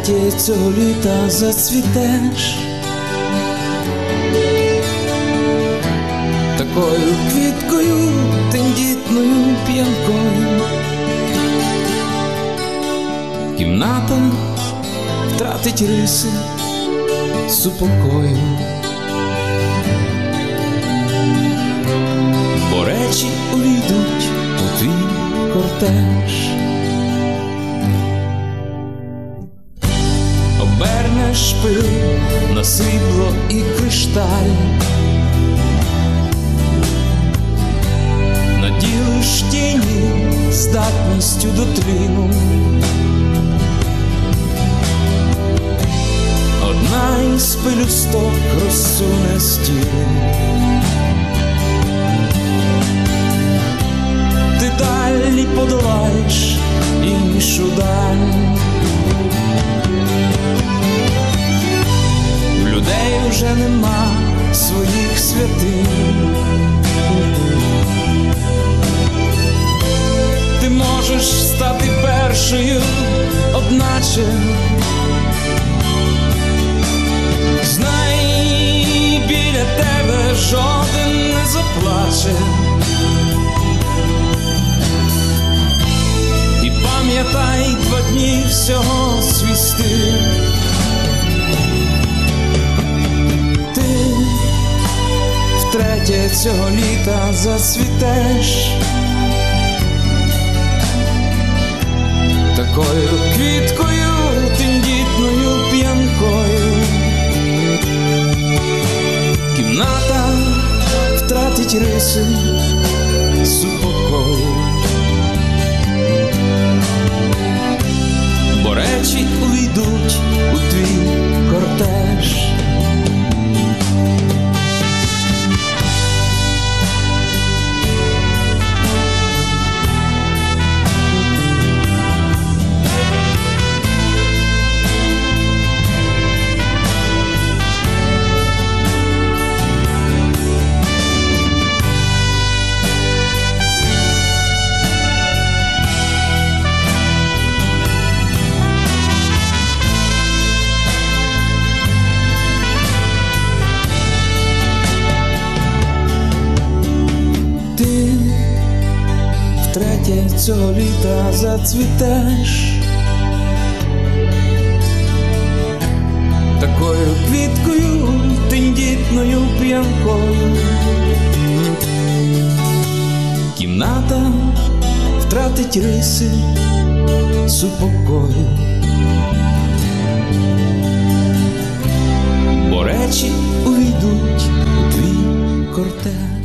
втретє цього літа зацвітеш такою квіткою, тендітною, п'янкою. Кімната втратить риси супокою, бо речі увійдуть у твій кортеж. Обернеш пил на срібло і кришталь, наділиш тіні здатністю до тліну. Одна із пелюсток розсуне стіл. Ти далі подолаєш іншу даль. В людей уже нема своїх святинь. Ти можеш стати першою, одначе знай, біля тебе жоден не заплаче. І пам'ятай 2 дні всього свій стиль. Ти втретє цього літа зацвітеш такою квіткою, тендітною, п'янкою. Кімната втратить риси супокою, бо речі увійдуть у твій кортеж. Втретє цього літа зацвітеш такою квіткою, тендітною, п'янкою. Кімната втратить риси супокою, бо речі увійдуть у твій кортеж.